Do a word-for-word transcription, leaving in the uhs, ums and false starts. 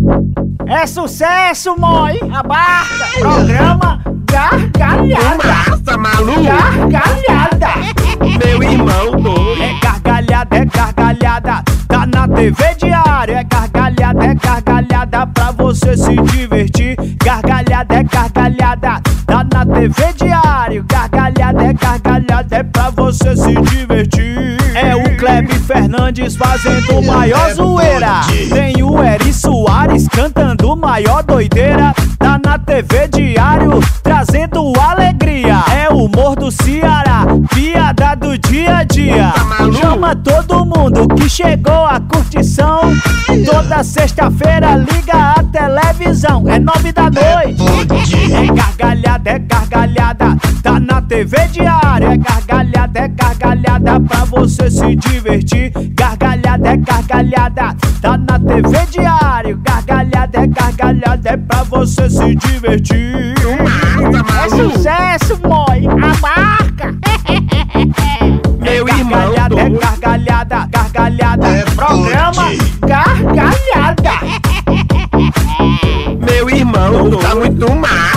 É sucesso, moi! Abarca! Programa Gargalhada! Massa, maluco! Gargalhada! Meu irmão doido! É gargalhada, é gargalhada! Tá na T V diário! É gargalhada, é gargalhada pra você se divertir! Gargalhada, é gargalhada! Tá na T V diário! Gargalhada, é gargalhada! É pra você se divertir! É o Kleber Fernandes fazendo maior zoeira! Tem o Eri Soares cantando maior doideira! Tá na T V diário trazendo alegria! É o humor do Ceará, piada do dia a dia! Chama todo mundo que chegou a curtição! Toda sexta-feira liga a televisão! É nove da noite! É gargalhada, é gargalhada! Tá na T V diário! É gargalhada, é gargalhada pra você se divertir! Gargalhada, é gargalhada! Tá na T V diário! Gargalhada, é gargalhada! É pra você se divertir! É sucesso, moi! Abarca! Meu irmão Gargalhada, é doido! gargalhada! Gargalhada! É Programa Gargalhada! Meu irmão doido! Tá muito massa!